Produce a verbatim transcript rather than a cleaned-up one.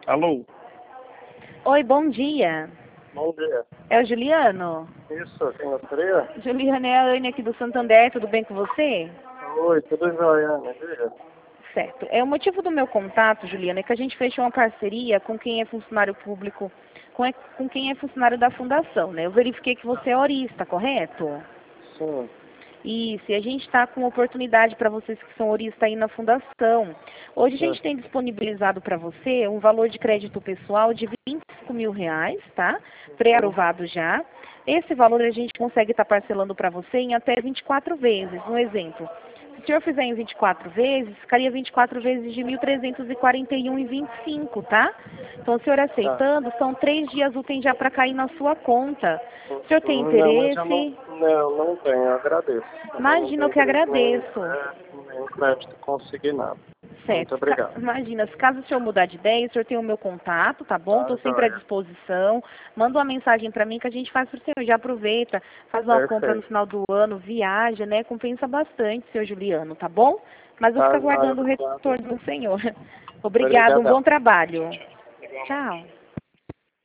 Alô? Oi, bom dia. Bom dia. É o Juliano? Isso, quem gostaria? Juliano, é a Anne aqui do Santander, tudo bem com você? Oi, tudo jóia, me diga. Certo. É, o motivo do meu contato, Juliana, é que a gente fechou uma parceria com quem é funcionário público, com, com quem é funcionário da fundação, né? Eu verifiquei que você é horista, correto? Sim. Isso, e a gente está com oportunidade para vocês que são horistas aí na fundação. Hoje a gente tem disponibilizado para você um valor de crédito pessoal de vinte e cinco mil reais, tá? Pré-aprovado já. Esse valor a gente consegue estar parcelando para você em até vinte e quatro vezes. Um exemplo, se o senhor fizer em vinte e quatro vezes, ficaria vinte e quatro vezes de mil trezentos e quarenta e um e vinte e cinco, tá? Então, o senhor aceitando, são três dias úteis já para cair na sua conta. O senhor tem Não, mas eu interesse? não, não, não tenho, eu agradeço. Imagina, eu que agradeço. Nem, nem crédito consignado. Muito Certo. Ca- obrigado. Imagina, se caso o senhor mudar de ideia, o senhor tem o meu contato, tá bom? Tá Estou sempre à jóia. disposição. Manda uma mensagem para mim que a gente faz para o senhor. Já aproveita, faz uma compra no Perfeito. final do ano, viaja, né? Compensa bastante, senhor Juliano, tá bom? Mas eu Tá fico jóia, aguardando o obrigado. retorno do senhor. Obrigado, um bom Obrigadão. trabalho. Tchau.